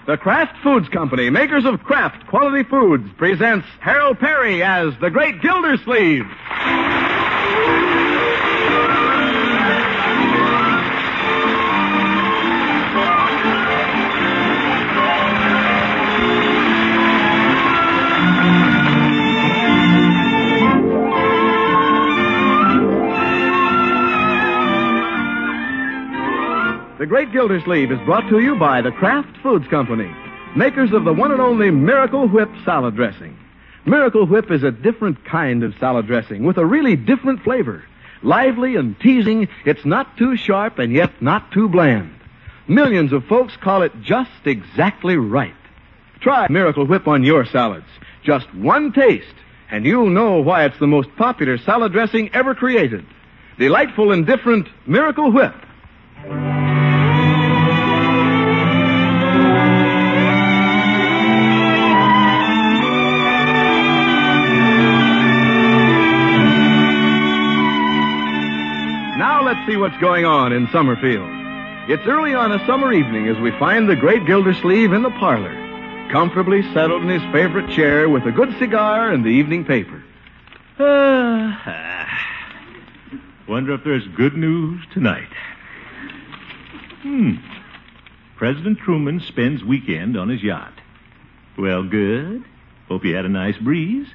The Kraft Foods Company, makers of Kraft Quality Foods, presents Harold Perry as the Great Gildersleeve. The Great Gildersleeve is brought to you by the Kraft Foods Company, makers of the one and only Miracle Whip salad dressing. Miracle Whip is a different kind of salad dressing with a really different flavor. Lively and teasing, it's not too sharp and yet not too bland. Millions of folks call it just exactly right. Try Miracle Whip on your salads. Just one taste, and you'll know why it's the most popular salad dressing ever created. Delightful and different Miracle Whip. Let's see what's going on in Summerfield. It's early on a summer evening as we find the Great Gildersleeve in the parlor, comfortably settled in his favorite chair with a good cigar and the evening paper. Wonder if there's good news tonight. President Truman spends weekend on his yacht. Well, good. Hope you had a nice breeze.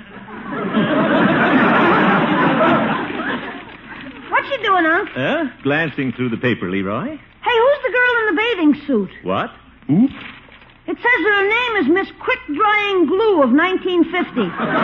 What you doing, Unc? Glancing through the paper, Leroy. Hey, who's the girl in the bathing suit? What? Who? It says that her name is Miss Quick Drying Glue of 1950.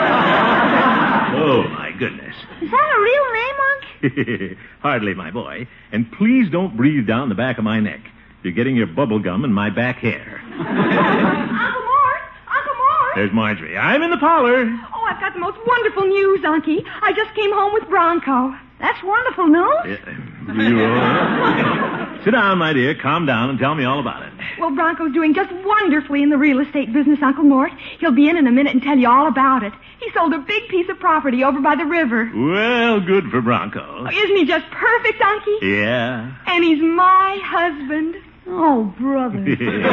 Oh, my goodness. Is that a real name, Unc? Hardly, my boy. And please don't breathe down the back of my neck. You're getting your bubble gum in my back hair. Uncle Mort! Uncle Mort! There's Marjorie. I'm in the parlor. Oh, I've got the most wonderful news, Unky. I just came home with Bronco. That's wonderful news. Leroy. Sit down, my dear. Calm down and tell me all about it. Well, Bronco's doing just wonderfully in the real estate business, Uncle Mort. He'll be in a minute and tell you all about it. He sold a big piece of property over by the river. Well, good for Bronco. Oh, isn't he just perfect, Unky? Yeah. And he's my husband. Oh, brother. And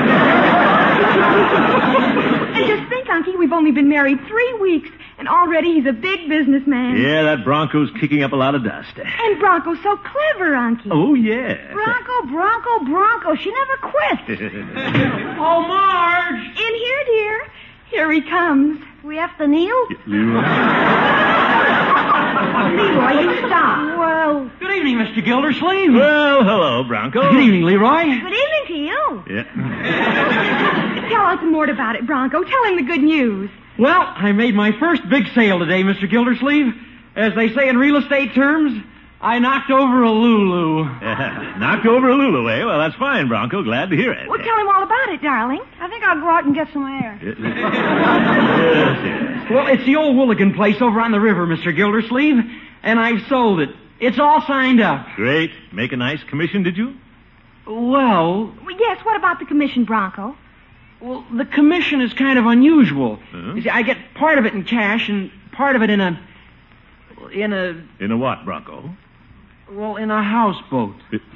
just think, Unky, we've only been married 3 weeks, and already he's a big businessman. Yeah, that Bronco's kicking up a lot of dust. And Bronco's so clever, Unky. Oh, yeah. Bronco. She never quits. Oh, Marge! In here, dear. Here he comes. We have to kneel? Leroy. Leroy, you stop. Well... Good evening, Mr. Gildersleeve. Well, hello, Bronco. Good evening, Leroy. Good evening to you. Yeah. Tell Uncle Mort about it, Bronco. Tell him the good news. Well, I made my first big sale today, Mr. Gildersleeve. As they say in real estate terms, I knocked over a Lulu. Knocked over a Lulu, eh? Well, that's fine, Bronco. Glad to hear it. Well, tell him all about it, darling. I think I'll go out and get some air. Yes. Well, it's the old Wooligan place over on the river, Mr. Gildersleeve, and I've sold it. It's all signed up. Great. Make a nice commission, did you? Well, Yes, what about the commission, Bronco? well, the commission is kind of unusual. Huh? You see, I get part of it in cash and part of it in a In a what, Bronco? in a houseboat.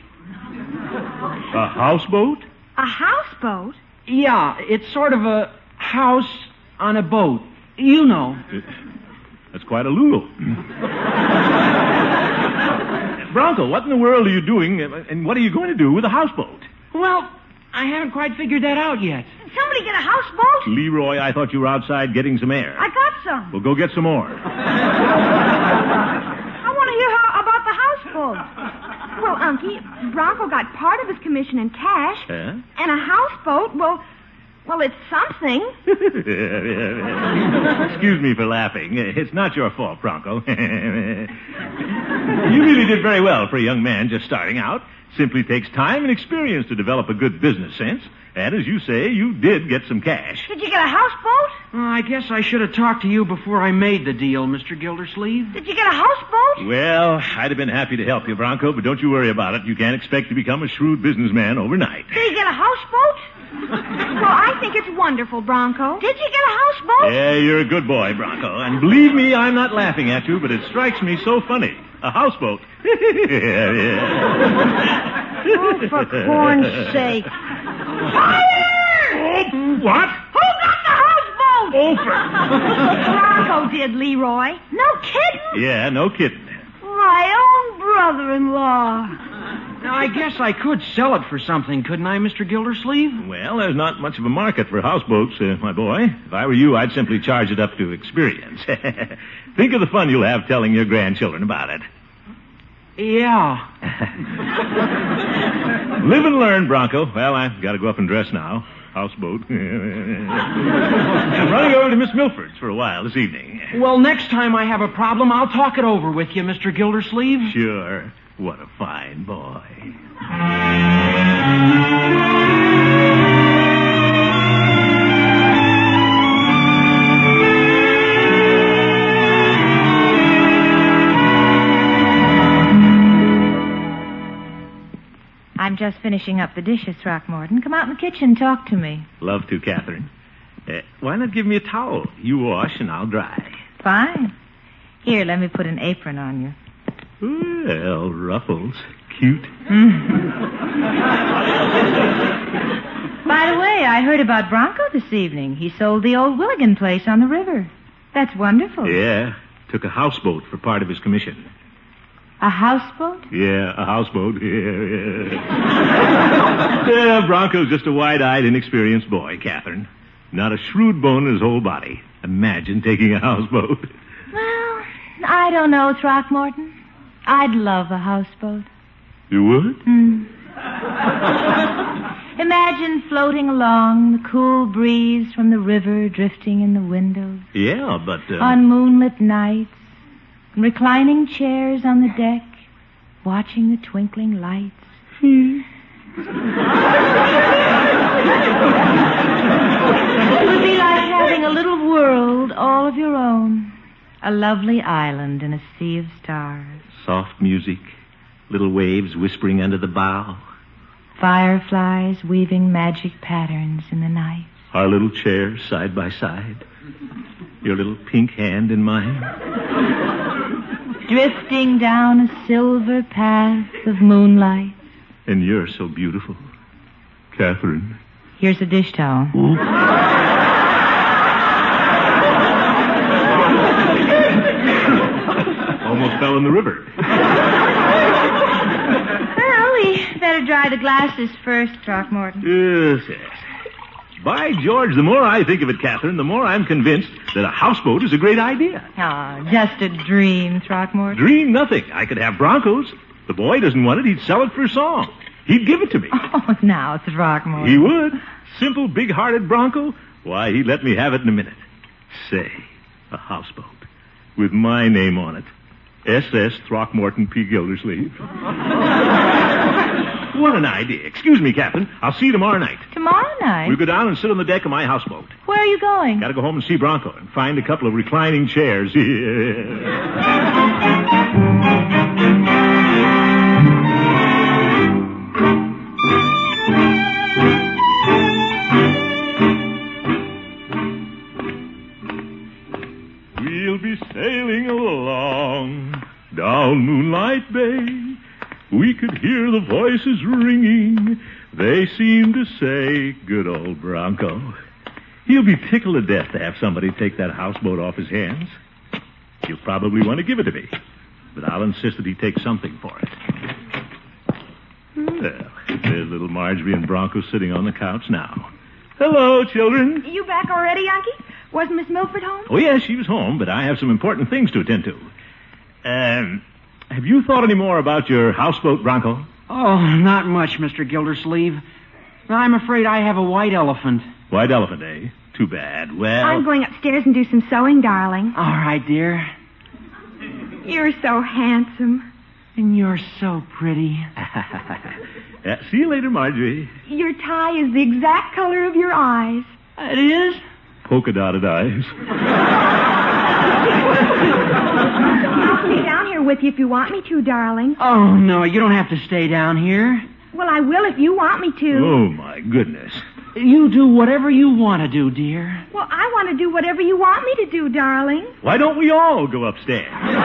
A houseboat? A houseboat? Yeah, it's sort of a house on a boat. You know. That's quite a Lulu. Bronco, what in the world are you doing, and what are you going to do with a houseboat? Well, I haven't quite figured that out yet. Did somebody get a houseboat? Leroy, I thought you were outside getting some air. I got some. Well, go get some more. I want to hear about the houseboat. Well, Unky, Bronco got part of his commission in cash. Huh? And a houseboat, well, it's something. Excuse me for laughing. It's not your fault, Bronco. You really did very well for a young man just starting out. Simply takes time and experience to develop a good business sense. And as you say, you did get some cash. Did you get a houseboat? I guess I should have talked to you before I made the deal, Mr. Gildersleeve. Did you get a houseboat? Well, I'd have been happy to help you, Bronco, but don't you worry about it. You can't expect to become a shrewd businessman overnight. Did you get a houseboat? Well, I think it's wonderful, Bronco. Did you get a houseboat? Yeah, you're a good boy, Bronco. And believe me, I'm not laughing at you, but it strikes me so funny. A houseboat. Oh, for corn's sake. Fire! did, Leroy. No kidding? Yeah, no kidding. My own brother-in-law. Now, I guess I could sell it for something, couldn't I, Mr. Gildersleeve? Well, there's not much of a market for houseboats, my boy. If I were you, I'd simply charge it up to experience. Think of the fun you'll have telling your grandchildren about it. Yeah. Live and learn, Bronco. Well, I've got to go up and dress now. Houseboat. I'm running over to Miss Milford's for a while this evening. Well, next time I have a problem, I'll talk it over with you, Mr. Gildersleeve. Sure. What a fine boy. I'm just finishing up the dishes, Throckmorton. Come out in the kitchen and talk to me. Love to, Catherine. Why not give me a towel? You wash and I'll dry. Fine. Here, let me put an apron on you. Well, ruffles. Cute. By the way, I heard about Bronco this evening. He sold the old Willigan place on the river. That's wonderful. Yeah. Took a houseboat for part of his commission. A houseboat? Yeah, a houseboat. Yeah. Yeah, Bronco's just a wide-eyed, inexperienced boy, Catherine. Not a shrewd bone in his whole body. Imagine taking a houseboat. Well, I don't know, Throckmorton. I'd love a houseboat. You would? Imagine floating along, the cool breeze from the river drifting in the windows. Yeah, but... On moonlit nights, and reclining chairs on the deck, watching the twinkling lights. It would be like having a little world all of your own. A lovely island in a sea of stars. Soft music, little waves whispering under the bow. Fireflies weaving magic patterns in the night. Our little chairs side by side. Your little pink hand in mine. Drifting down a silver path of moonlight. And you're so beautiful, Catherine. Here's a dish towel. Almost fell in the river. Well, we better dry the glasses first, Throckmorton. Yes, yes. By George, the more I think of it, Catherine, the more I'm convinced that a houseboat is a great idea. Oh, just a dream, Throckmorton. Dream nothing. I could have Broncos. The boy doesn't want it. He'd sell it for a song. He'd give it to me. Oh, now, Throckmorton. He would. Simple, big-hearted Bronco. Why, he'd let me have it in a minute. Say, a houseboat with my name on it. S.S. Throckmorton P. Gildersleeve. What an idea. Excuse me, Captain. I'll see you tomorrow night. Tomorrow night? We'll go down and sit on the deck of my houseboat. Where are you going? Gotta go home and see Bronco and find a couple of reclining chairs. We'll be sailing along down Moonlight Bay. We could hear the voices ringing. They seem to say, good old Bronco. He'll be tickled to death to have somebody take that houseboat off his hands. He'll probably want to give it to me, but I'll insist that he take something for it. Well, there's little Marjorie and Bronco sitting on the couch now. Hello, children. You back already, Unky? Wasn't Miss Milford home? Oh, yes, she was home, but I have some important things to attend to. Have you thought any more about your houseboat, Bronco? Oh, not much, Mr. Gildersleeve. I'm afraid I have a white elephant. White elephant, eh? Too bad. Well... I'm going upstairs and do some sewing, darling. All right, dear. You're so handsome. And you're so pretty. See you later, Marjorie. Your tie is the exact color of your eyes. It is? Polka-dotted eyes. I'll stay down here with you if you want me to, darling. Oh, no, you don't have to stay down here. Well, I will if you want me to. Oh, my goodness. You do whatever you want to do, dear. Well, I want to do whatever you want me to do, darling. Why don't we all go upstairs?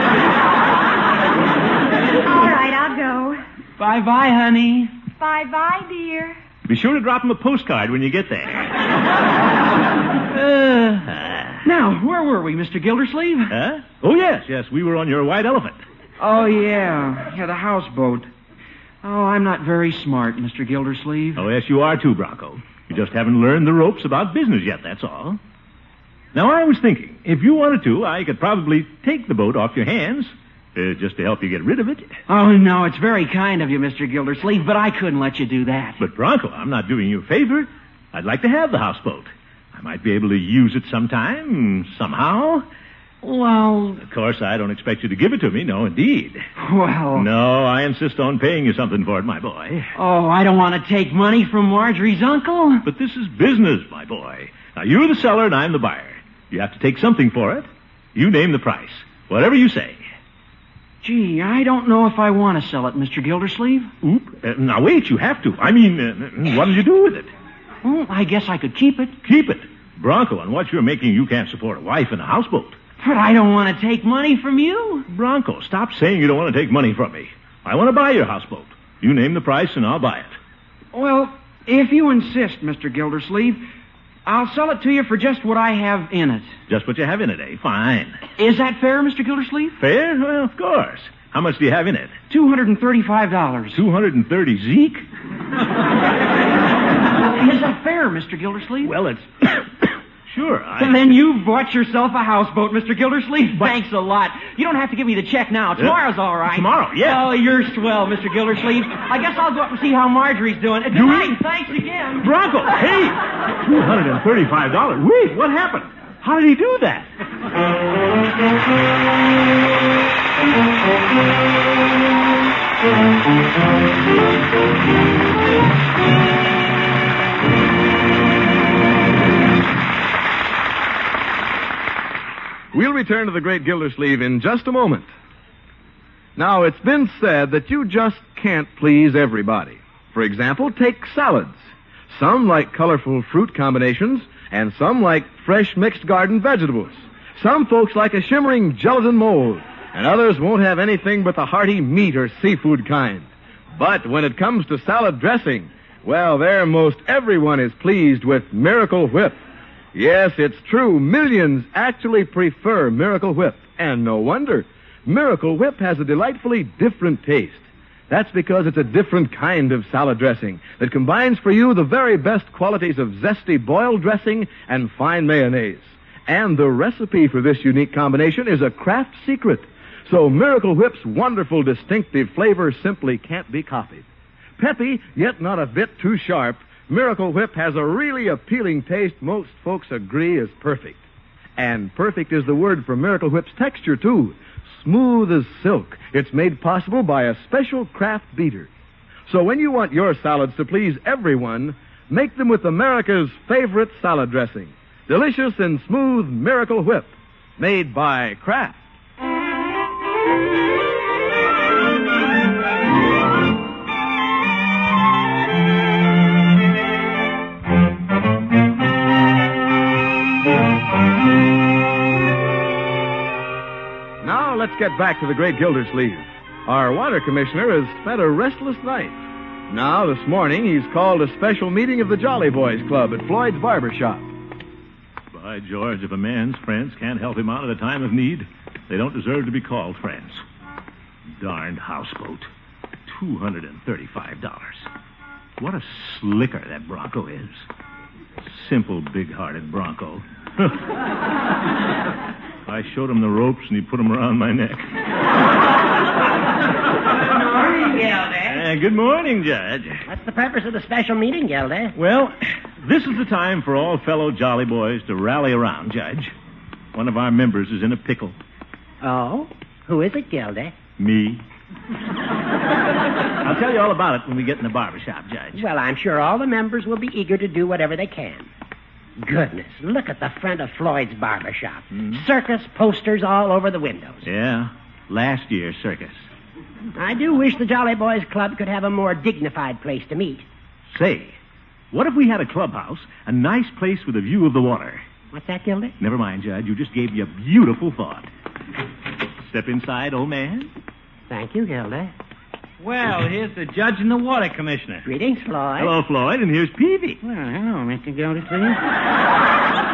All right, I'll go. Bye-bye, honey. Bye-bye, dear. Be sure to drop him a postcard when you get there. Now, where were we, Mr. Gildersleeve? Huh? Oh, yes, we were on your white elephant. Oh, yeah, the houseboat. Oh, I'm not very smart, Mr. Gildersleeve. Oh, yes, you are too, Bronco. You just haven't learned the ropes about business yet, that's all. Now, I was thinking, if you wanted to, I could probably take the boat off your hands, just to help you get rid of it. Oh, no, it's very kind of you, Mr. Gildersleeve, but I couldn't let you do that. But, Bronco, I'm not doing you a favor. I'd like to have the houseboat. I might be able to use it sometime, somehow. Well... Of course, I don't expect you to give it to me, no, indeed. Well... No, I insist on paying you something for it, my boy. Oh, I don't want to take money from Marjorie's uncle. But this is business, my boy. Now, you're the seller and I'm the buyer. You have to take something for it. You name the price. Whatever you say. Gee, I don't know if I want to sell it, Mr. Gildersleeve. Oop. Now, wait, you have to. I mean, what'll you do with it? Well, I guess I could keep it. Keep it. Bronco, on what you're making, you can't support a wife and a houseboat. But I don't want to take money from you. Bronco, stop saying you don't want to take money from me. I want to buy your houseboat. You name the price and I'll buy it. Well, if you insist, Mr. Gildersleeve, I'll sell it to you for just what I have in it. Just what you have in it, eh? Fine. Is that fair, Mr. Gildersleeve? Fair? Well, of course. How much do you have in it? $235. 230, Zeke? Is that fair, Mr. Gildersleeve? Well, it's... Sure, Then you've bought yourself a houseboat, Mr. Gildersleeve. Thanks a lot. You don't have to give me the check now. Tomorrow's all right. Tomorrow, yeah. Oh, you're swell, Mr. Gildersleeve. I guess I'll go up and see how Marjorie's doing. Good night. Thanks again. Bronco, hey! $235. Wait, what happened? How did he do that? We'll return to the Great Gildersleeve in just a moment. Now, it's been said that you just can't please everybody. For example, take salads. Some like colorful fruit combinations, and some like fresh mixed garden vegetables. Some folks like a shimmering gelatin mold, and others won't have anything but the hearty meat or seafood kind. But when it comes to salad dressing, well, there most everyone is pleased with Miracle Whip. Yes, it's true. Millions actually prefer Miracle Whip. And no wonder. Miracle Whip has a delightfully different taste. That's because it's a different kind of salad dressing that combines for you the very best qualities of zesty boiled dressing and fine mayonnaise. And the recipe for this unique combination is a Kraft secret. So Miracle Whip's wonderful distinctive flavor simply can't be copied. Peppy, yet not a bit too sharp, Miracle Whip has a really appealing taste most folks agree is perfect. And perfect is the word for Miracle Whip's texture, too. Smooth as silk. It's made possible by a special Kraft beater. So when you want your salads to please everyone, make them with America's favorite salad dressing. Delicious and smooth Miracle Whip. Made by Kraft. Now let's get back to the Great Gildersleeve. Our water commissioner has spent a restless night. Now, this morning, he's called a special meeting of the Jolly Boys Club at Floyd's Barber Shop. By George, if a man's friends can't help him out at a time of need, they don't deserve to be called friends. Darned houseboat. $235. What a slicker that Bronco is. Simple, big-hearted Bronco. I showed him the ropes, and he put them around my neck. Good morning, Gildy. Good morning, Judge. What's the purpose of the special meeting, Gildy? Well, this is the time for all fellow Jolly Boys to rally around, Judge. One of our members is in a pickle. Oh? Who is it, Gildy? Me. I'll tell you all about it when we get in the barber shop, Judge. Well, I'm sure all the members will be eager to do whatever they can. Goodness, look at the front of Floyd's barber shop. Circus posters all over the windows. Yeah, last year's circus. I do wish the Jolly Boys Club could have a more dignified place to meet. Say, what if we had a clubhouse, a nice place with a view of the water? What's that, Gildy? Never mind, Judge. You just gave me a beautiful thought. Step inside, old man. Thank you, Gildy. Well, here's the judge and the water commissioner. Greetings, Floyd. Hello, Floyd, and here's Peavy. Well, hello, Mr. Gildersleeve.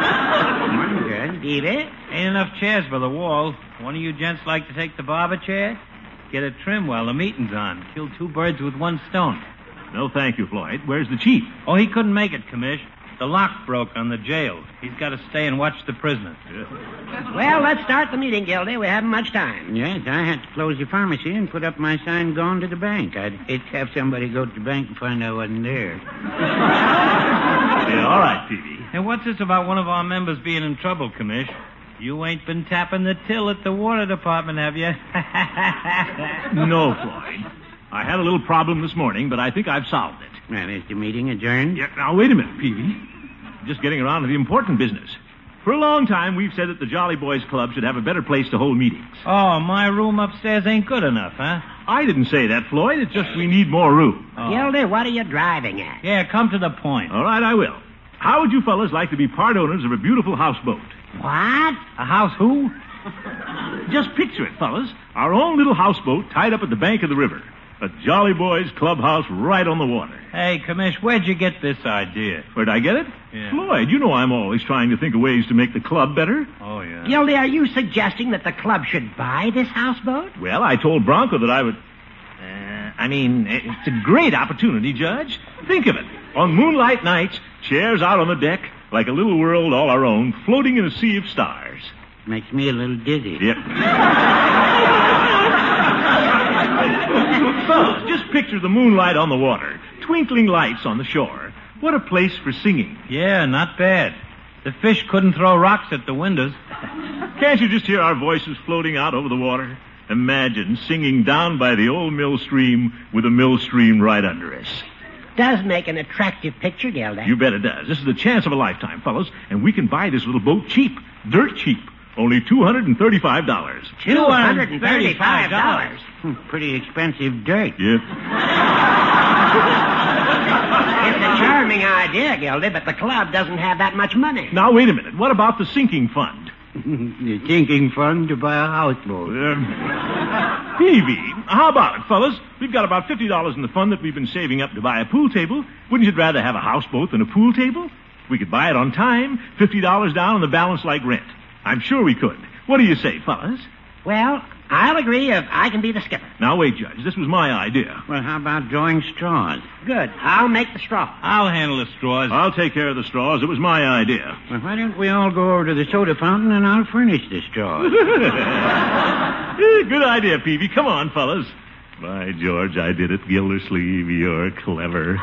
Good. Peavy? Ain't enough chairs for the wall. One of you gents like to take the barber chair? Get a trim while the meeting's on. Kill two birds with one stone. No, thank you, Floyd. Where's the chief? Oh, he couldn't make it, Commish. The lock broke on the jail. He's got to stay and watch the prisoners. Well, let's start the meeting, Gildy. We haven't much time. Yes, I had to close the pharmacy and put up my sign going to the bank. I'd hate to have somebody go to the bank and find I wasn't there. Yeah, all right, Peavy. Hey, what's this about one of our members being in trouble, Commish? You ain't been tapping the till at the water department, have you? No, Floyd. I had a little problem this morning, but I think I've solved it. Well, is the meeting adjourned? Yeah, now, wait a minute, Peavy. Just getting around to the important business. For a long time, we've said that the Jolly Boys Club should have a better place to hold meetings. Oh, my room upstairs ain't good enough, huh? I didn't say that, Floyd. It's just we need more room. Oh. Gildy, what are you driving at? Yeah, come to the point. All right, I will. How would you fellas like to be part owners of a beautiful houseboat? What? A house who? Just picture it, fellas. Our own little houseboat tied up at the bank of the river. A Jolly Boys clubhouse right on the water. Hey, Commish, where'd you get this idea? Where'd I get it? Yeah. Floyd, you know I'm always trying to think of ways to make the club better. Oh, yeah. Gildy, are you suggesting that the club should buy this houseboat? Well, I told Bronco that I would... it's a great opportunity, Judge. Think of it. On moonlight nights, chairs out on the deck, like a little world all our own, floating in a sea of stars. Makes me a little dizzy. Yep. Fellas, just picture the moonlight on the water, twinkling lights on the shore. What a place for singing. Yeah, not bad. The fish couldn't throw rocks at the windows. Can't you just hear our voices floating out over the water? Imagine singing down by the old mill stream with a mill stream right under us. Does make an attractive picture, Gildy. You bet it does. This is the chance of a lifetime, fellas, and we can buy this little boat cheap, dirt cheap. Only $235. $235? Pretty expensive dirt. Yep. It's a charming idea, Gildy, but the club doesn't have that much money. Now, wait a minute. What about the sinking fund? The sinking fund to buy a houseboat. Peavy, how about it, fellas? We've got about $50 in the fund that we've been saving up to buy a pool table. Wouldn't you rather have a houseboat than a pool table? We could buy it on time, $50 down, and the balance like rent. I'm sure we could. What do you say, fellas? Well, I'll agree if I can be the skipper. Now, wait, Judge. This was my idea. Well, how about drawing straws? Good. I'll make the straw. I'll handle the straws. I'll take care of the straws. It was my idea. Well, why don't we all go over to the soda fountain and I'll furnish the straws? Good idea, Peavy. Come on, fellas. By George, I did it, Gildersleeve. You're clever.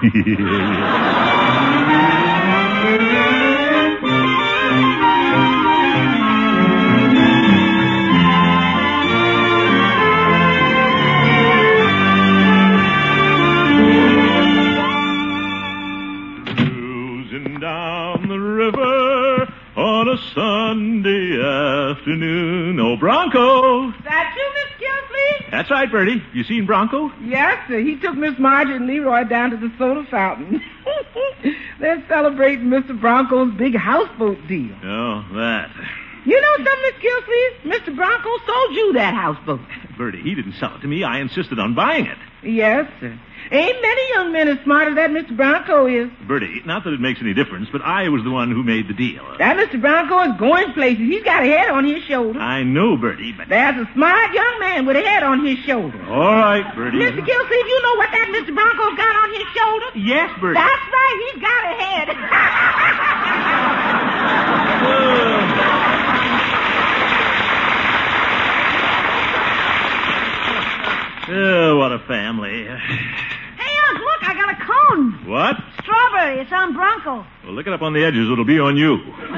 On a Sunday afternoon. Oh, Bronco. That you, Miss Gilsleeve? That's right, Bertie. You seen Bronco? Yes, sir. He took Miss Marjorie and Leroy down to the soda fountain. They're celebrating Mr. Bronco's big houseboat deal. Oh, that. You know something, Miss Gilsleeve? Mr. Bronco sold you that houseboat. Bertie, he didn't sell it to me. I insisted on buying it. Yes, sir. Ain't many young men as smart as that Mr. Bronco is. Bertie, not that it makes any difference, but I was the one who made the deal. That Mr. Bronco is going places. He's got a head on his shoulder. I know, Bertie, but... There's a smart young man with a head on his shoulder. All right, Bertie. Mr. Gilsleeve, you know what that Mr. Bronco's got on his shoulder? Yes, Bertie. That's right. He's got a head. Oh, what a family. Hey, Unc, look, I got a cone. What? Strawberry. It's on Bronco. Well, look it up on the edges. It'll be on you.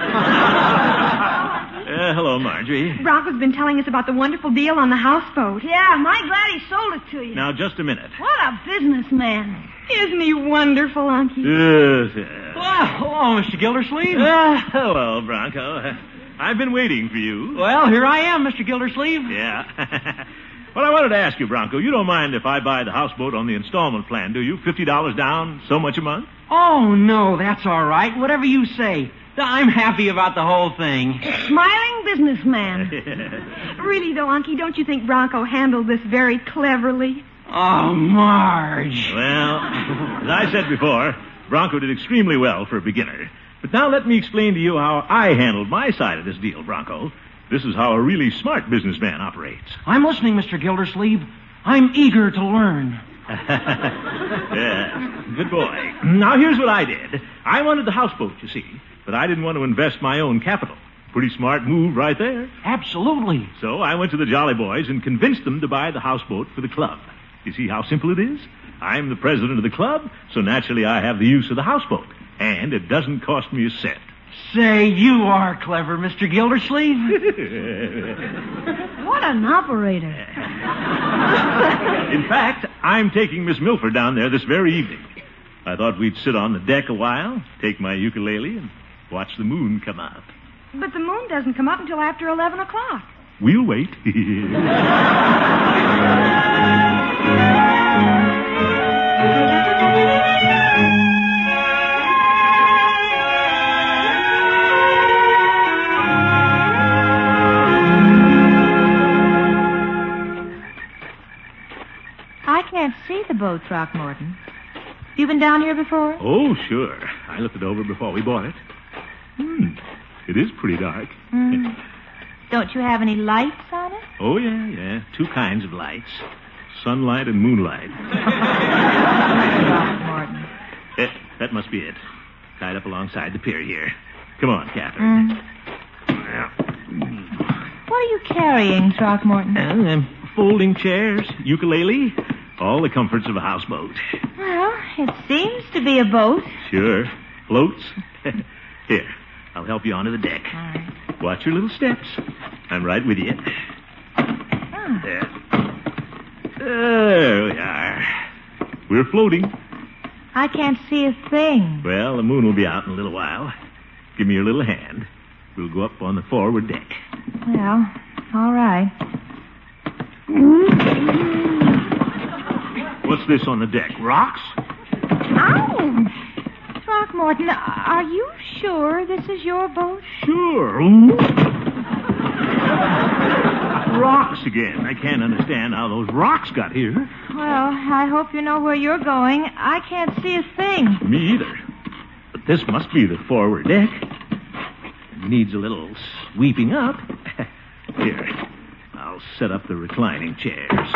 Hello, Marjorie. Bronco's been telling us about the wonderful deal on the houseboat. Yeah, I'm mighty glad he sold it to you. Now, just a minute. What a businessman. Isn't he wonderful, Unky? Yes. Well, hello, Mr. Gildersleeve. Hello, Bronco. I've been waiting for you. Well, here I am, Mr. Gildersleeve. Yeah. Well, I wanted to ask you, Bronco, you don't mind if I buy the houseboat on the installment plan, do you? $50 down, so much a month? Oh, no, that's all right. Whatever you say. I'm happy about the whole thing. Smiling businessman. Really, though, Unky, don't you think Bronco handled this very cleverly? Oh, Marge. Well, as I said before, Bronco did extremely well for a beginner. But now let me explain to you how I handled my side of this deal, Bronco. This is how a really smart businessman operates. I'm listening, Mr. Gildersleeve. I'm eager to learn. Yeah, good boy. Now, here's what I did. I wanted the houseboat, you see, but I didn't want to invest my own capital. Pretty smart move right there. Absolutely. So I went to the Jolly Boys and convinced them to buy the houseboat for the club. You see how simple it is? I'm the president of the club, so naturally I have the use of the houseboat. And it doesn't cost me a cent. Say, you are clever, Mr. Gildersleeve. What an operator. In fact, I'm taking Miss Milford down there this very evening. I thought we'd sit on the deck a while, take my ukulele, and watch the moon come up. But the moon doesn't come up until after 11 o'clock. We'll wait. I can't see the boat, Throckmorton. You been down here before? Oh, sure. I looked it over before we bought it. It is pretty dark. Don't you have any lights on it? Oh, yeah. Two kinds of lights. Sunlight and moonlight. Throckmorton. That must be it. Tied up alongside the pier here. Come on, Catherine. What are you carrying, Throckmorton? Folding chairs, ukulele, all the comforts of a houseboat. Well, it seems to be a boat. Sure. Floats. Here, I'll help you onto the deck. All right. Watch your little steps. I'm right with you. There. There we are. We're floating. I can't see a thing. Well, the moon will be out in a little while. Give me your little hand. We'll go up on the forward deck. Well, all right. What's this on the deck? Rocks? Ow! Throckmorton, are you sure this is your boat? Sure. Rocks again. I can't understand how those rocks got here. Well, I hope you know where you're going. I can't see a thing. Me either. But this must be the forward deck. It needs a little sweeping up. Here, I'll set up the reclining chairs.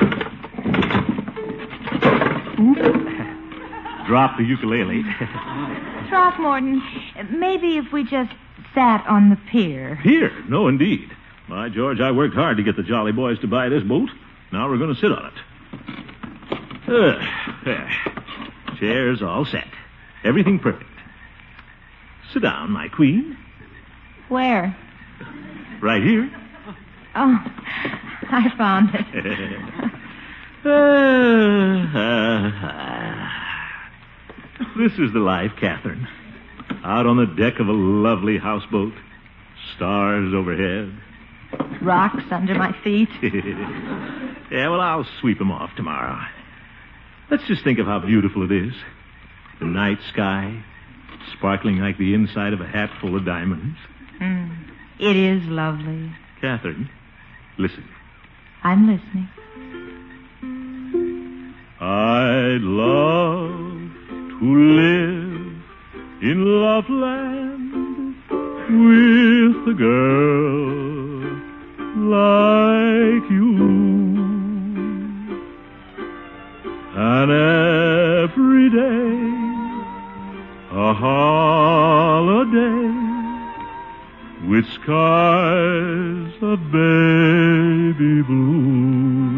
Drop the ukulele. Throckmorton, maybe if we just sat on the pier. Pier? No, indeed. By George, I worked hard to get the Jolly Boys to buy this boat. Now we're going to sit on it. There. Chairs all set. Everything perfect. Sit down, my queen. Where? Right here. Oh, I found it. This is the life, Catherine. Out on the deck of a lovely houseboat. Stars overhead. Rocks under my feet. Yeah, well, I'll sweep them off tomorrow. Let's just think of how beautiful it is. The night sky, sparkling like the inside of a hat full of diamonds. It is lovely. Catherine, listen. I'm listening. I'd love to live in Loveland with a girl like you. And every day a holiday with skies of baby blue,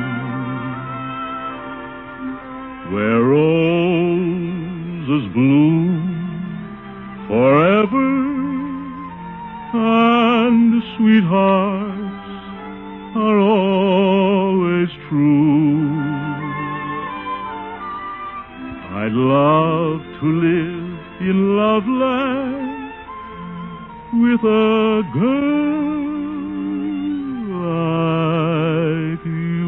where roses bloom forever and sweethearts are always true. I'd love to live in Loveland with a girl like you.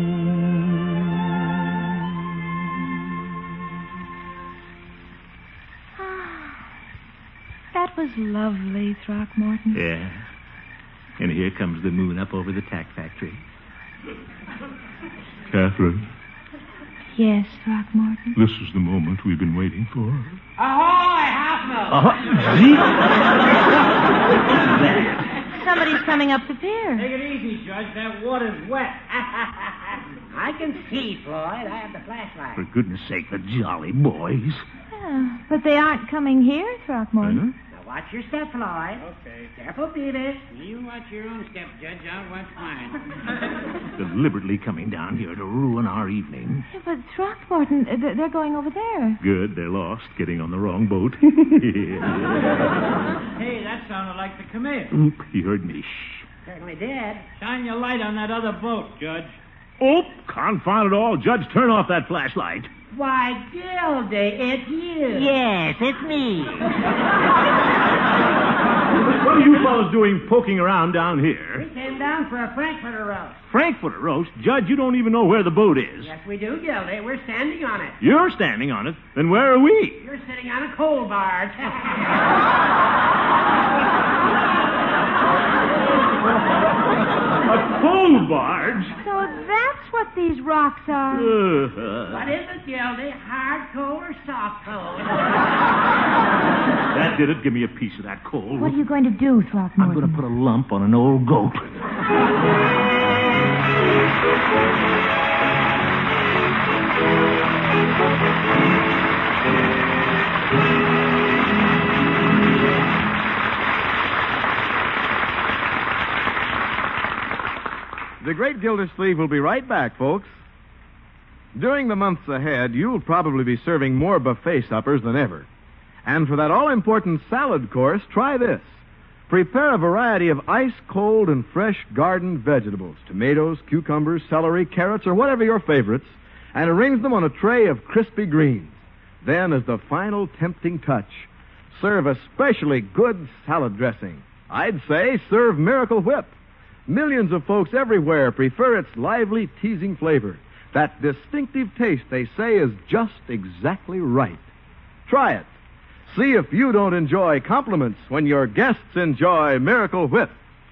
That was lovely, Throckmorton. Yeah. And here comes the moon up over the tack factory. Catherine. Yes, Throckmorton. This is the moment we've been waiting for. Ahoy, Zeke? Somebody's coming up the pier. Take it easy, Judge. That water's wet. I can see, Floyd. I have the flashlight. For goodness sake, the jolly boys. Yeah, but they aren't coming here, Throckmorton. Now watch your step, Floyd. Okay. Careful, Beavis. You watch your own step, Judge. I'll watch mine. Deliberately coming down here to ruin our evening. Yeah, but Throckmorton, they're going over there. Good, they're lost, getting on the wrong boat. Hey, that sounded like the command. Oop, he heard me. Shh. Certainly did. Shine your light on that other boat, Judge. Oop, confound it all. Judge, turn off that flashlight. Why, Gildy, it's you. Yes, it's me. What are you fellows doing poking around down here? We came down for a Frankfurter roast. Frankfurter roast? Judge, you don't even know where the boat is. Yes, we do, Gildy. We're standing on it. You're standing on it. Then where are we? You're sitting on a coal barge. A coal barge? So that's what these rocks are. What is it, Gildy? Hard coal or soft coal? That did it. Give me a piece of that coal. What are you going to do, Throckmorton? I'm going to put a lump on an old goat. The Great Gildersleeve will be right back, folks. During the months ahead, you'll probably be serving more buffet suppers than ever. And for that all-important salad course, try this. Prepare a variety of ice-cold and fresh garden vegetables, tomatoes, cucumbers, celery, carrots, or whatever your favorites, and arrange them on a tray of crispy greens. Then, as the final tempting touch, serve a specially good salad dressing. I'd say serve Miracle Whip. Millions of folks everywhere prefer its lively, teasing flavor. That distinctive taste, they say, is just exactly right. Try it. See if you don't enjoy compliments when your guests enjoy Miracle Whip.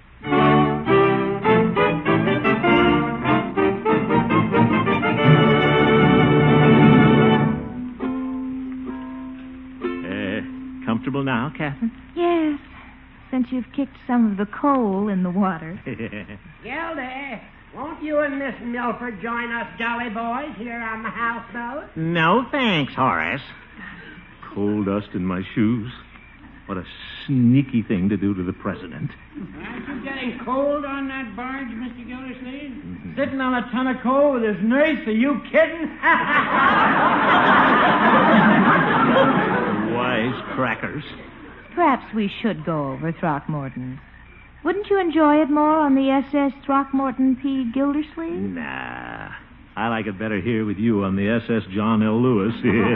Comfortable now, Catherine? Yes, since you've kicked some of the coal in the water. Gildy, won't you and Miss Milford join us jolly boys here on the houseboat? No, thanks, Horace. Coal dust in my shoes. What a sneaky thing to do to the president. Aren't you getting cold on that barge, Mr. Gildersleeve? Sitting on a ton of coal with his nurse? Are you kidding? Wise crackers. Perhaps we should go over, Throckmorton. Wouldn't you enjoy it more on the SS Throckmorton P. Gildersleeve? Nah. I like it better here with you on the SS John L. Lewis.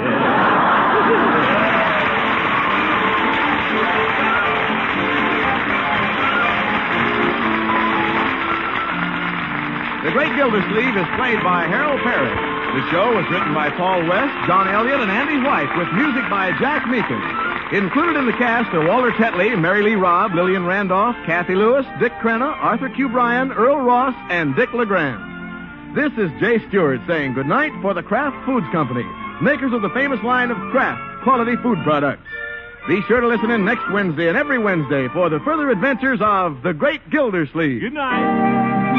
The Great Gildersleeve is played by Harold Perry. The show was written by Paul West, John Elliott, and Andy White, with music by Jack Meakin. Included in the cast are Walter Tetley, Mary Lee Robb, Lillian Randolph, Kathy Lewis, Dick Crenna, Arthur Q. Bryan, Earl Ross, and Dick LeGrand. This is Jay Stewart saying goodnight for the Kraft Foods Company, makers of the famous line of Kraft quality food products. Be sure to listen in next Wednesday and every Wednesday for the further adventures of the Great Gildersleeve. Good night.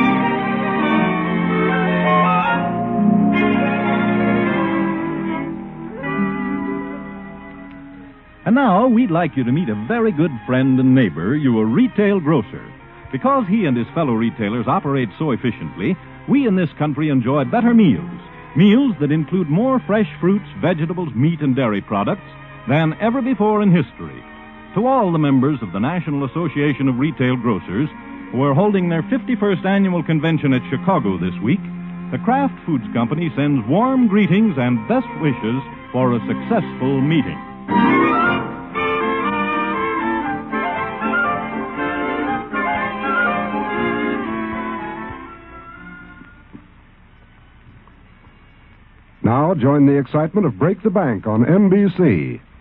And now, we'd like you to meet a very good friend and neighbor, your retail grocer. Because he and his fellow retailers operate so efficiently, we in this country enjoy better meals. Meals that include more fresh fruits, vegetables, meat, and dairy products than ever before in history. To all the members of the National Association of Retail Grocers, who are holding their 51st annual convention at Chicago this week, the Kraft Foods Company sends warm greetings and best wishes for a successful meeting. Now join the excitement of Break the Bank on NBC.